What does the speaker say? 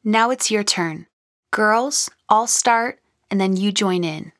Now it's your turn. Girls, I'll start, and then you join in.